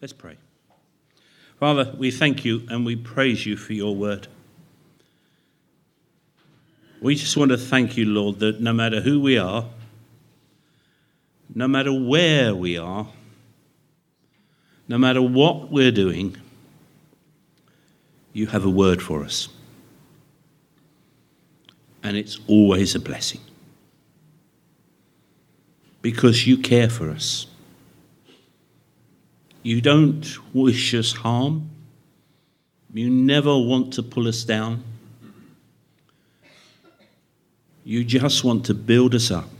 Let's pray. Father, we thank you and we praise you for your word. We just want to thank you, Lord, that no matter who we are, no matter where we are, no matter what we're doing, you have a word for us. And it's always a blessing. Because you care for us. You don't wish us harm. You never want to pull us down. You just want to build us up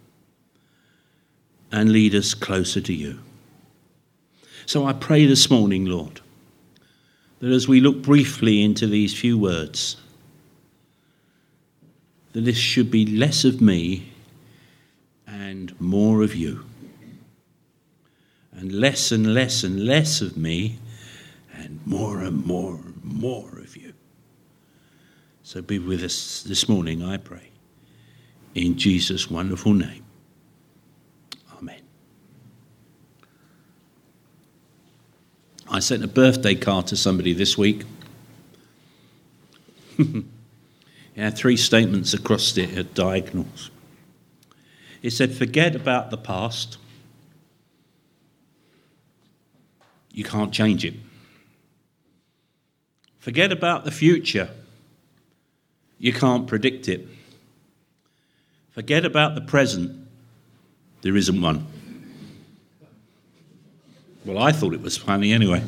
and lead us closer to you. So I pray this morning, Lord, that as we look briefly into these few words, that this should be less of me and more of you. And less and less and less of me and more of you. So be with us this morning, I pray. In Jesus' wonderful name. Amen. I sent a birthday card to somebody this week. It had 3 statements across it at diagonals. It said, forget about the past. You can't change it. Forget about the future. You can't predict it. Forget about the present. There isn't one. Well, I thought it was funny anyway.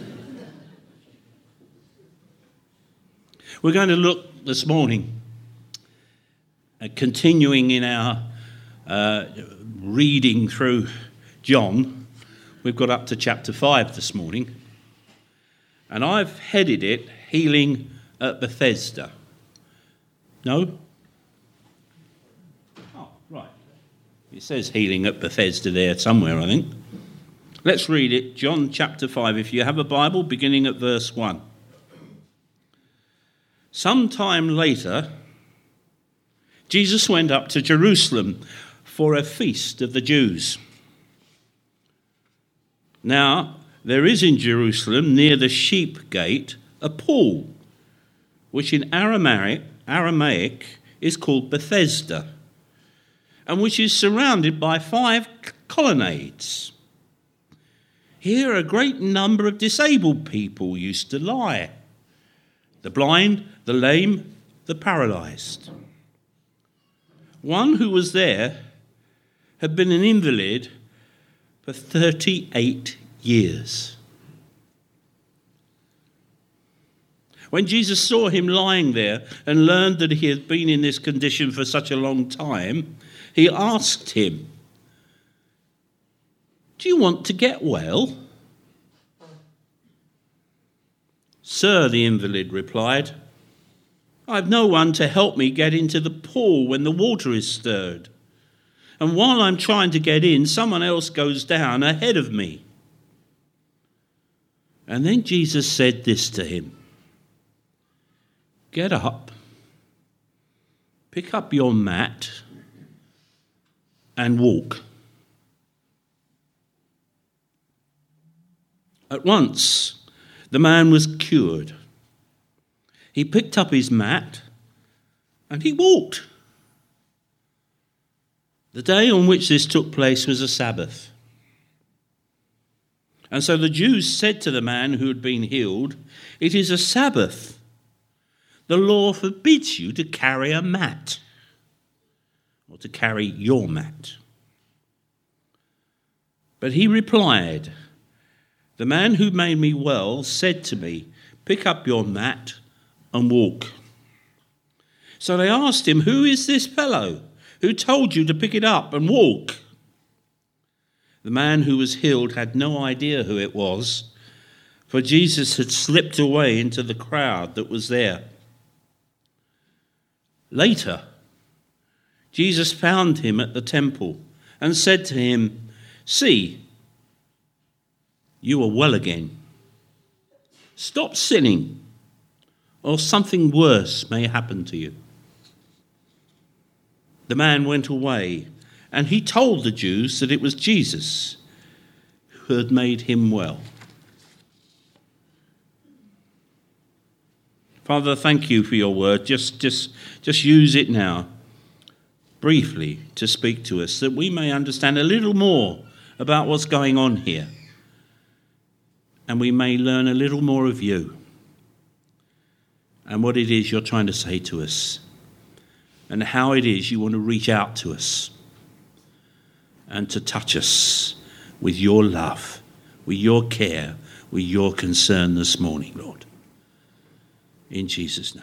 We're going to look this morning at continuing in our reading through John. We've got up to chapter 5 this morning. And I've headed it, Healing at Bethesda. No? Oh, right. It says Healing at Bethesda there somewhere, I think. Let's read it. John chapter 5. If you have a Bible, beginning at verse 1. Sometime later, Jesus went up to Jerusalem for a feast of the Jews. Now, there is in Jerusalem, near the sheep gate, a pool, which in Aramaic is called Bethesda, and which is surrounded by 5 colonnades. Here a great number of disabled people used to lie: the blind, the lame, the paralyzed. One who was there had been an invalid for 38 years. When Jesus saw him lying there and learned that he had been in this condition for such a long time, he asked him, "Do you want to get well?" "Sir," the invalid replied, "I have no one to help me get into the pool when the water is stirred. And while I'm trying to get in, someone else goes down ahead of me." And then Jesus said this to him, "Get up, pick up your mat, and walk." At once, the man was cured. He picked up his mat and he walked. The day on which this took place was a Sabbath. And so the Jews said to the man who had been healed, "It is a Sabbath. The law forbids you to carry a mat," or to carry your mat. But he replied, "The man who made me well said to me, 'Pick up your mat and walk.'" So they asked him, "Who is this fellow who told you to pick it up and walk?" The man who was healed had no idea who it was, for Jesus had slipped away into the crowd that was there. Later, Jesus found him at the temple and said to him, "See, you are well again. Stop sinning, or something worse may happen to you." The man went away, and he told the Jews that it was Jesus who had made him well. Father, thank you for your word. Just use it now, briefly, to speak to us, that we may understand a little more about what's going on here. And we may learn a little more of you and what it is you're trying to say to us and how it is you want to reach out to us and to touch us with your love, with your care, with your concern this morning, Lord. In Jesus' name.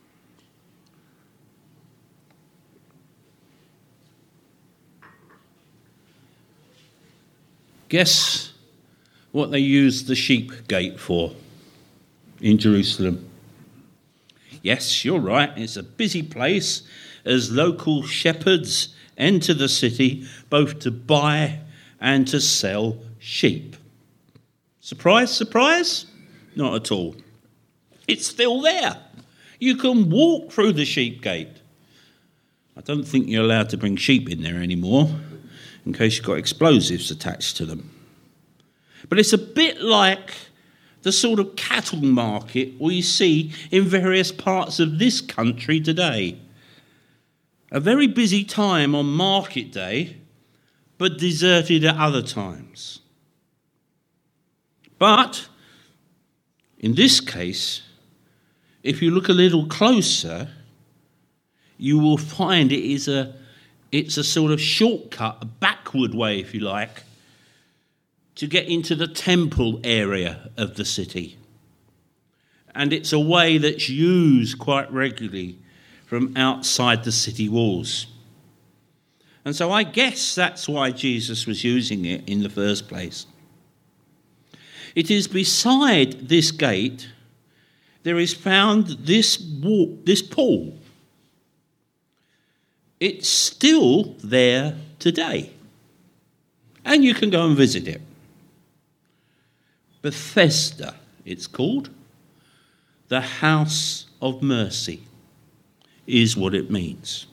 Guess what they used the sheep gate for in Jerusalem? Yes, you're right. It's a busy place as local shepherds enter the city both to buy and to sell sheep. Surprise, surprise? Not at all. It's still there. You can walk through the sheep gate. I don't think you're allowed to bring sheep in there anymore, in case you've got explosives attached to them. But it's a bit like the sort of cattle market we see in various parts of this country today. A very busy time on market day, but deserted at other times. But in this case, if you look a little closer, you will find it's a sort of shortcut, a backward way, if you like, to get into the temple area of the city. And it's a way that's used quite regularly from outside the city walls. And so I guess that's why Jesus was using it in the first place. It is beside this gate there is found this pool. It's still there today. And you can go and visit it. Bethesda, it's called. The House of Mercy is what it means.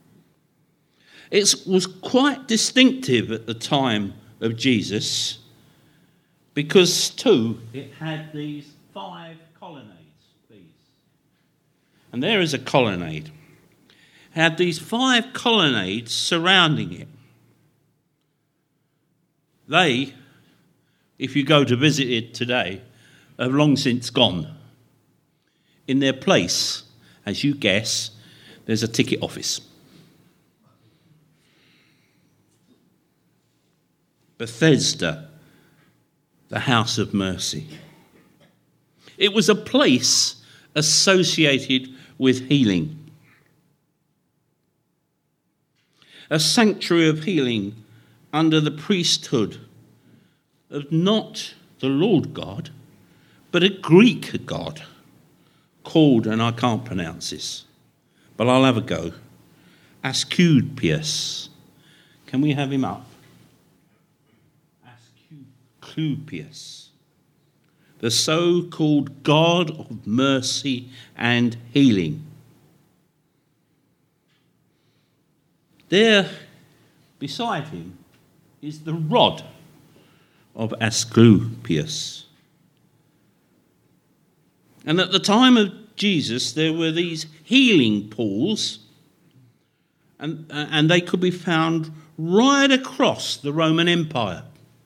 It was quite distinctive at the time of Jesus because, too, it had these 5 colonnades. And there is a colonnade. It had these 5 colonnades surrounding it. They, if you go to visit it today, have long since gone. In their place, as you guess, there's a ticket office. Bethesda, the House of Mercy. It was a place associated with healing. A sanctuary of healing under the priesthood of not the Lord God, but a Greek god called, and I can't pronounce this, but I'll have a go, Asclepius. Can we have him up? Asclepius. The so-called God of mercy and healing. There, beside him, is the rod of Asclepius. And at the time of Jesus, there were these healing pools, and they could be found right across the Roman Empire.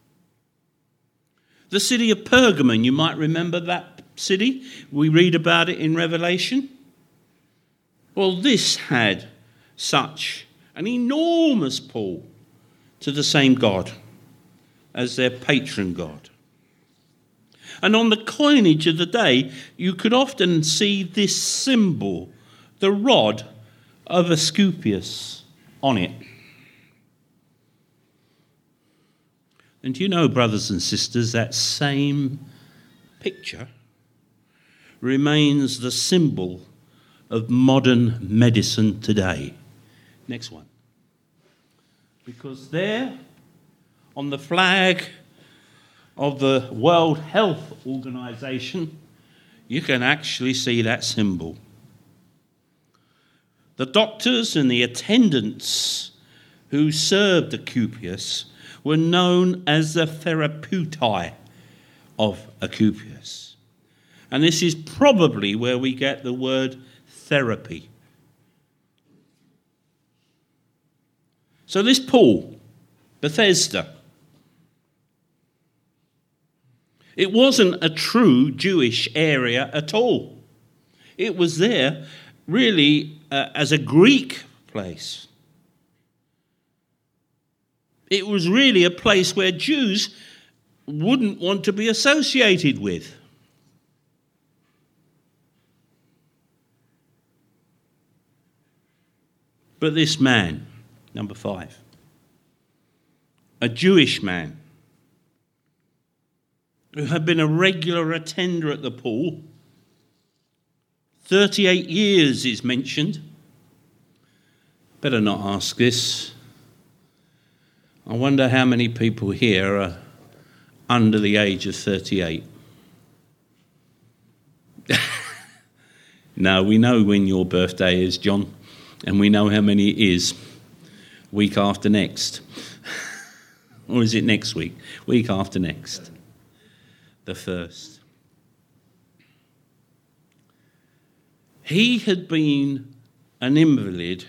The city of Pergamon, you might remember that city. We read about it in Revelation. Well, this had such an enormous pool to the same God as their patron god. And on the coinage of the day, you could often see this symbol, the rod of Asclepius, on it. And you know, brothers and sisters, that same picture remains the symbol of modern medicine today. Next one. Because there, on the flag of the World Health Organization, you can actually see that symbol. The doctors and the attendants who served Asclepius were known as the therapeutai of Asclepius. And this is probably where we get the word therapy. So this pool, Bethesda, it wasn't a true Jewish area at all. It was there really as a Greek place. It was really a place where Jews wouldn't want to be associated with. But this man, number 5, a Jewish man who had been a regular attender at the pool, 38 years is mentioned. Better not ask this. I wonder how many people here are under the age of 38. No, we know when your birthday is, John, and we know how many it is. Week after next. Or is it next week? Week after next. The 1st. He had been an invalid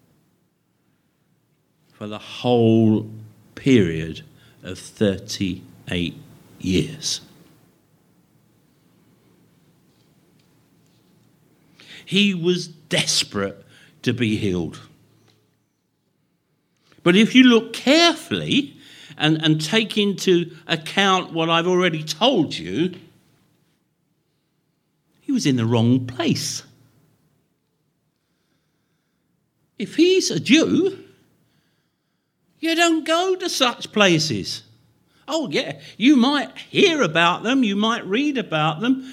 for the whole period of 38 years. He was desperate to be healed. But if you look carefully and take into account what I've already told you, he was in the wrong place. If he's a Jew, you don't go to such places. Oh, yeah, you might hear about them, you might read about them,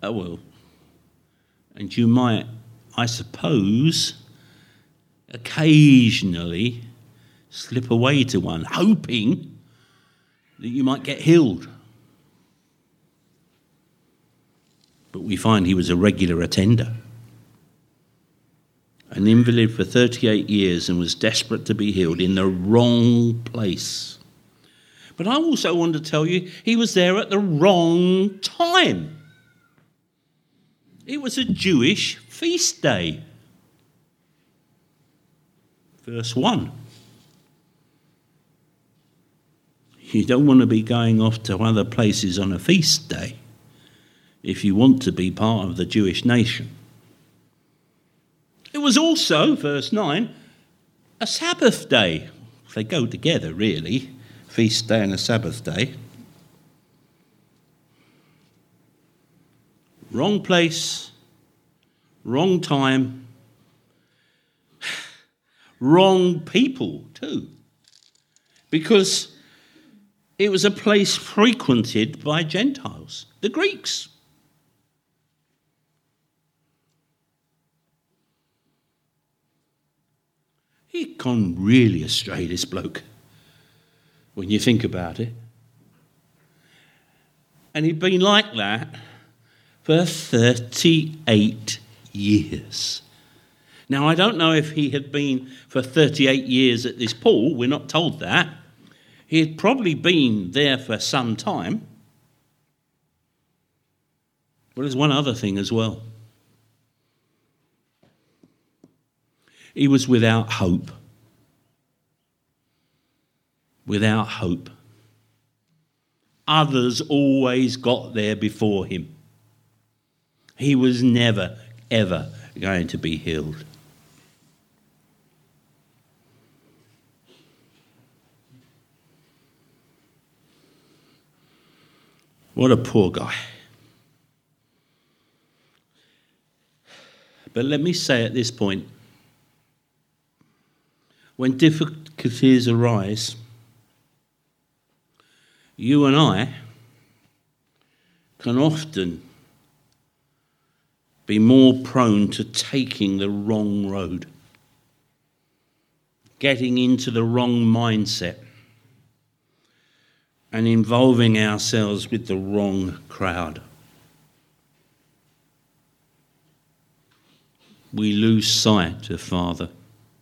and you might, I suppose, occasionally slip away to one, hoping that you might get healed. But we find he was a regular attender, an invalid for 38 years, and was desperate to be healed in the wrong place. But I also want to tell you, he was there at the wrong time. It was a Jewish feast day. Verse 1. You don't want to be going off to other places on a feast day if you want to be part of the Jewish nation. It was also, verse 9, a Sabbath day. They go together, really, feast day and a Sabbath day. Wrong place, wrong time, wrong people too, because it was a place frequented by Gentiles, the Greeks. He'd gone really astray, this bloke, when you think about it. And he'd been like that for 38 years. Now, I don't know if he had been for 38 years at this pool. We're not told that. He had probably been there for some time. But there's one other thing as well. He was without hope. Without hope. Others always got there before him. He was never, ever going to be healed. What a poor guy. But let me say at this point, when difficulties arise, you and I can often be more prone to taking the wrong road, getting into the wrong mindset, and involving ourselves with the wrong crowd. We lose sight of Father.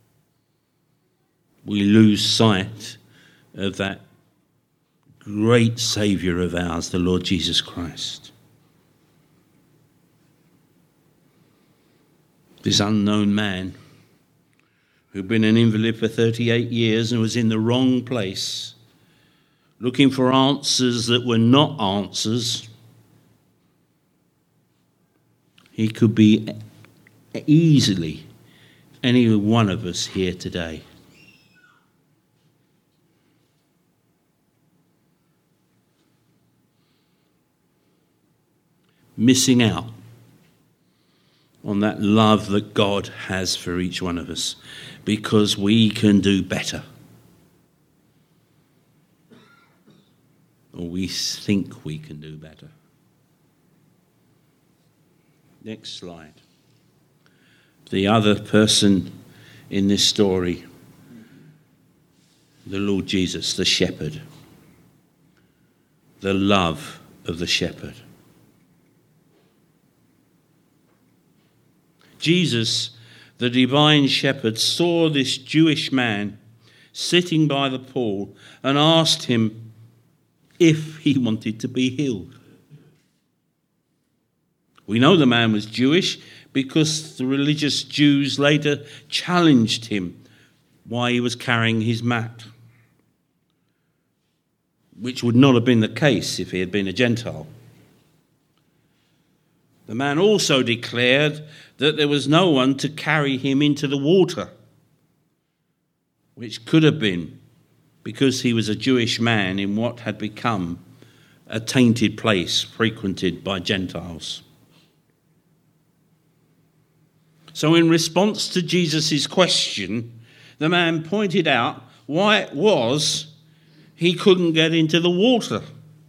We lose sight of that great Saviour of ours, the Lord Jesus Christ. This unknown man who'd been an invalid for 38 years and was in the wrong place, looking for answers that were not answers. He could be easily any one of us here today. Missing out on that love that God has for each one of us because we can do better. Or we think we can do better. Next slide. The other person in this story, the Lord Jesus, the shepherd. The love of the shepherd. Jesus, the divine shepherd, saw this Jewish man sitting by the pool and asked him if he wanted to be healed. We know the man was Jewish because the religious Jews later challenged him why he was carrying his mat, which would not have been the case if he had been a Gentile. The man also declared that there was no one to carry him into the water, which could have been because he was a Jewish man in what had become a tainted place frequented by Gentiles. So in response to Jesus' question, the man pointed out why it was he couldn't get into the water.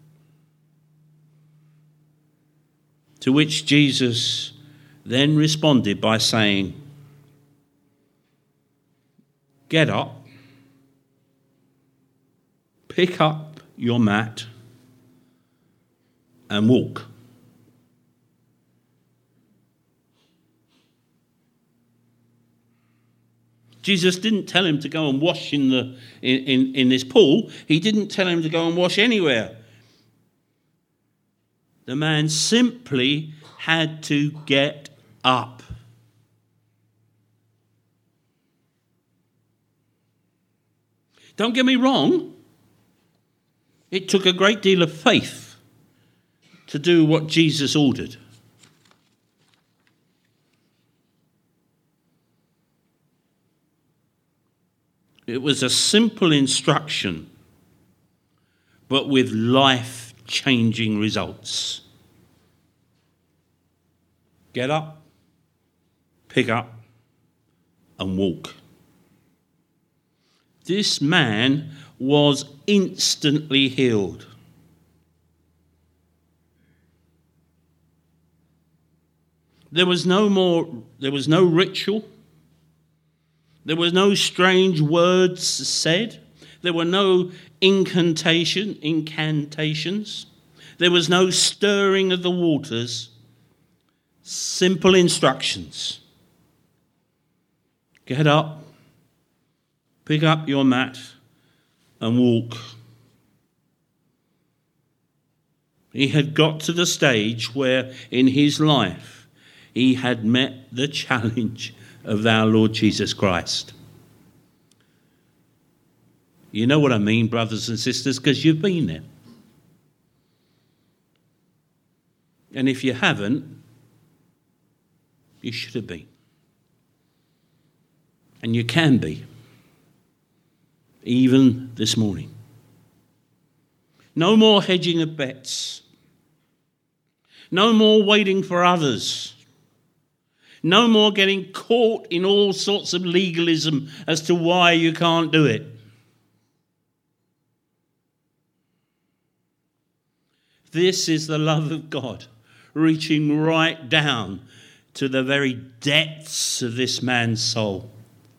To which Jesus then responded by saying, "Get up, pick up your mat and walk." Jesus didn't tell him to go and wash in this pool. He didn't tell him to go and wash anywhere. The man simply had to get up. Don't get me wrong. It took a great deal of faith to do what Jesus ordered. It was a simple instruction, but with life-changing results. Get up, pick up, and walk. This man was instantly healed. There was no ritual. There was no strange words said. There were no incantations. There was no stirring of the waters. Simple instructions. Get up, pick up your mat, and walk. He had got to the stage where in his life he had met the challenge of our Lord Jesus Christ. You know what I mean, brothers and sisters, because you've been there. And if you haven't, you should have been. And you can be, even this morning. No more hedging of bets. No more waiting for others. No more getting caught in all sorts of legalism as to why you can't do it. This is the love of God, reaching right down to the very depths of this man's soul.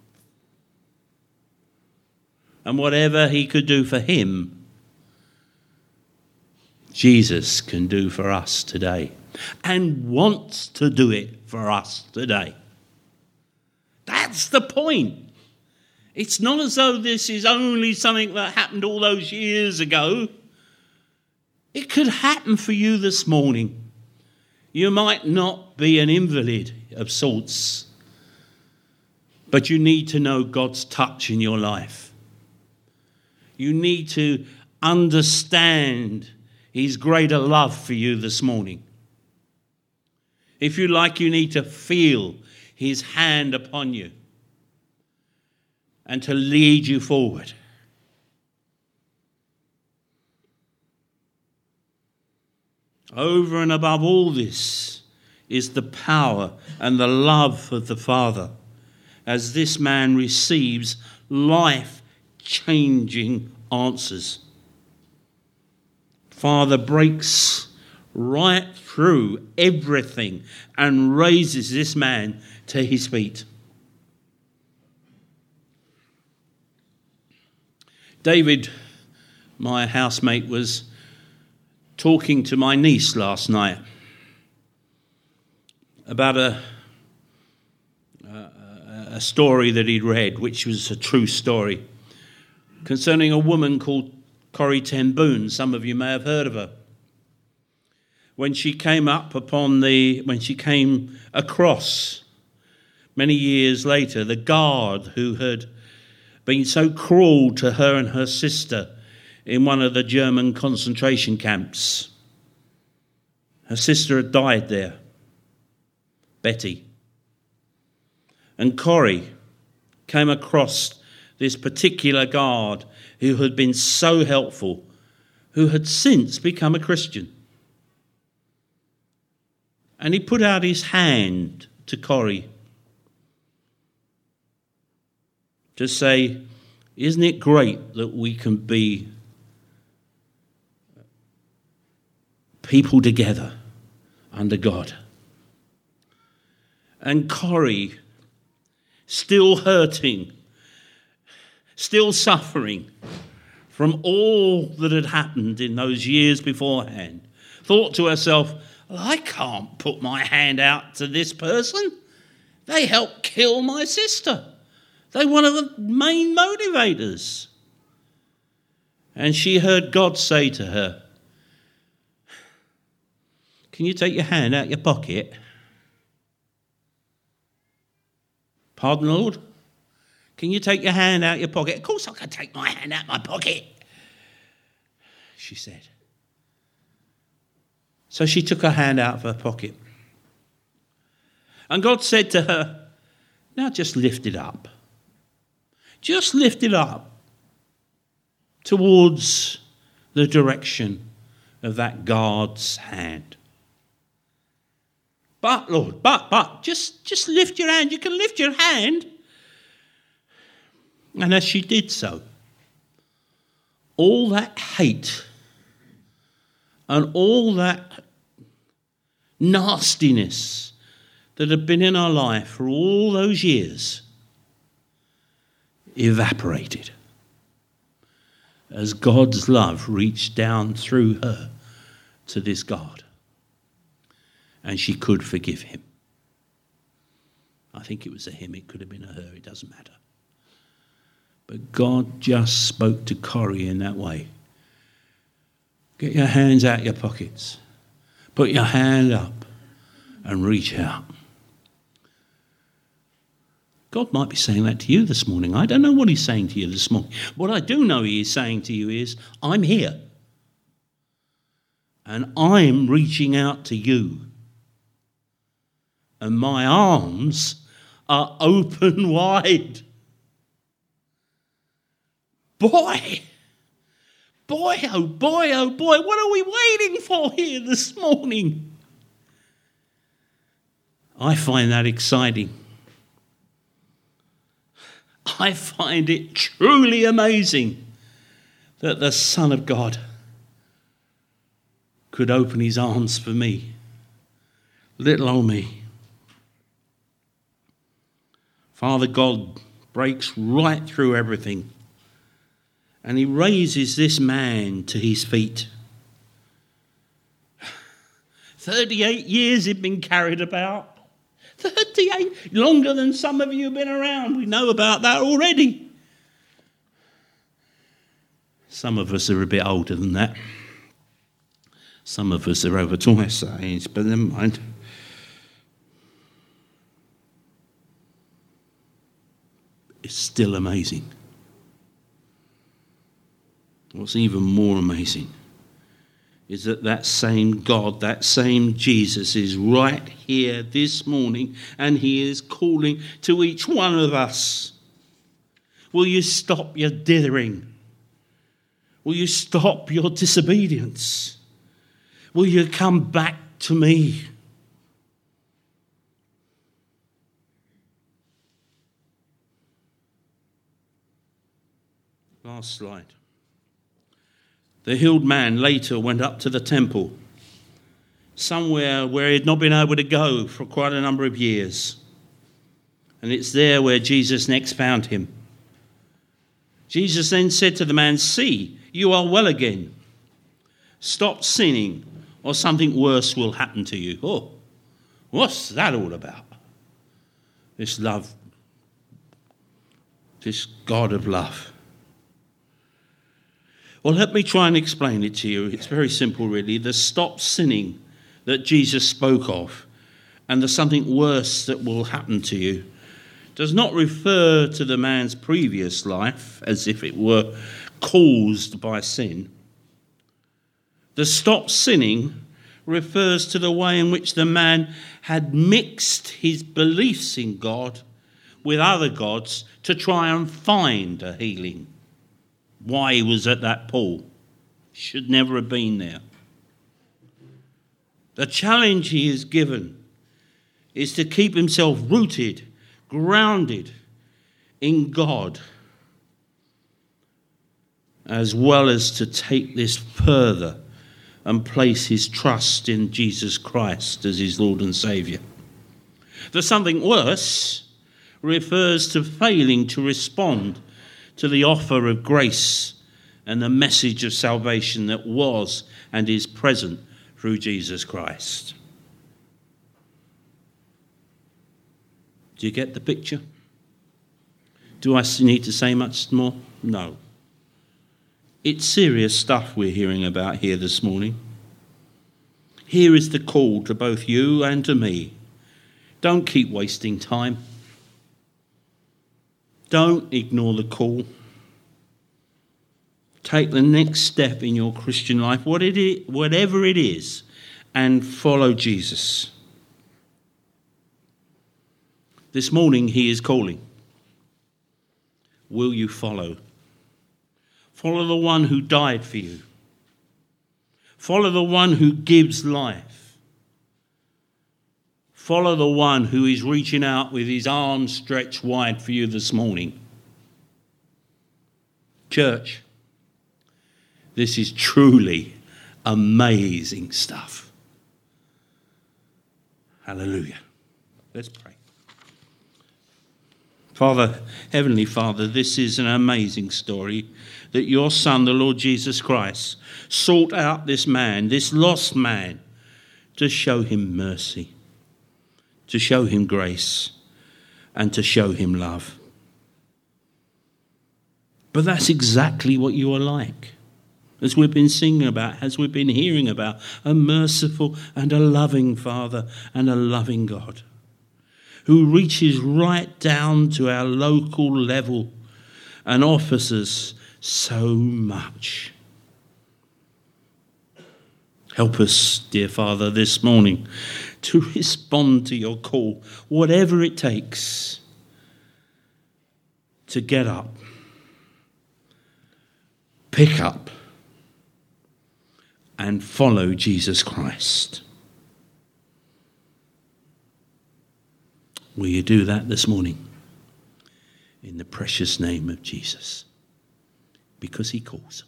And whatever he could do for him, Jesus can do for us today. And wants to do it for us today. That's the point. It's not as though this is only something that happened all those years ago. It could happen for you this morning. You might not be an invalid of sorts, But you need to know God's touch in your life. You need to understand his greater love for you this morning. If you like, you need to feel his hand upon you and to lead you forward. Over and above all this is the power and the love of the Father as this man receives life-changing answers. Father breaks right through everything and raises this man to his feet. David, my housemate, was talking to my niece last night about a story that he'd read, which was a true story, concerning a woman called Corrie ten Boom. Some of you may have heard of her. When she came across many years later the guard who had been so cruel to her and her sister in one of the German concentration camps. Her sister had died there, Betty. And Corrie came across this particular guard who had been so helpful, who had since become a Christian. And he put out his hand to Corrie to say, isn't it great that we can be people together under God? And Corrie, still hurting, still suffering from all that had happened in those years beforehand, thought to herself, well, I can't put my hand out to this person. They helped kill my sister. They're one of the main motivators. And she heard God say to her, can you take your hand out your pocket? Pardon, Lord? Can you take your hand out your pocket? Of course I can take my hand out my pocket, she said. So she took her hand out of her pocket. And God said to her, now just lift it up. Just lift it up towards the direction of that guard's hand. But, Lord, but, just lift your hand. You can lift your hand. And as she did so, all that hate and all that nastiness that had been in her life for all those years evaporated as God's love reached down through her to this God. And she could forgive him. I think it was a him, it could have been a her, it doesn't matter. But God just spoke to Corrie in that way. Get your hands out your pockets. Put your hand up and reach out. God might be saying that to you this morning. I don't know what he's saying to you this morning. What I do know he is saying to you is, I'm here. And I'm reaching out to you. And my arms are open wide. Boy, oh boy, oh boy, what are we waiting for here this morning? I find that exciting. I find it truly amazing that the Son of God could open his arms for me, little old me. Father God breaks right through everything and he raises this man to his feet. 38 years he'd been carried about. 38, longer than some of you have been around. We know about that already. Some of us are a bit older than that. Some of us are over twice that age, but never mind. is still amazing. What's even more amazing is that same God, that same Jesus is right here this morning, and he is calling to each one of us. Will you stop your dithering? Will you stop your disobedience? Will you come back to me? Last slide. The healed man later went up to the temple, somewhere where he had not been able to go for quite a number of years. And it's there where Jesus next found him. Jesus then said to the man, "See, you are well again. Stop sinning, or something worse will happen to you." Oh, what's that all about? This love, this God of love. Well, let me try and explain it to you. It's very simple, really. The stop sinning that Jesus spoke of and the something worse that will happen to you does not refer to the man's previous life as if it were caused by sin. The stop sinning refers to the way in which the man had mixed his beliefs in God with other gods to try and find a healing. Why he was at that pool. Should never have been there. The challenge he is given is to keep himself rooted, grounded in God, as well as to take this further and place his trust in Jesus Christ as his Lord and Saviour. The something worse refers to failing to respond to the offer of grace and the message of salvation that was and is present through Jesus Christ. Do you get the picture? Do I need to say much more? No. It's serious stuff we're hearing about here this morning. Here is the call to both you and to me. Don't keep wasting time. Don't ignore the call. Take the next step in your Christian life, whatever it is, and follow Jesus. This morning he is calling. Will you follow? Follow the one who died for you. Follow the one who gives life. Follow the one who is reaching out with his arms stretched wide for you this morning. Church, this is truly amazing stuff. Hallelujah. Let's pray. Father, Heavenly Father, this is an amazing story that your Son, the Lord Jesus Christ, sought out this man, this lost man, to show him mercy, to show him grace, and to show him love. But that's exactly what you are like, as we've been singing about, as we've been hearing about, a merciful and a loving Father and a loving God who reaches right down to our local level and offers us so much. Help us, dear Father, this morning to respond to your call, whatever it takes, to get up, pick up, and follow Jesus Christ. Will you do that this morning? In the precious name of Jesus. Because he calls.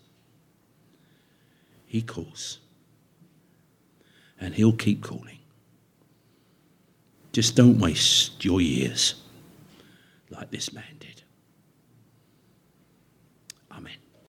He calls. And he'll keep calling. Just don't waste your years like this man did.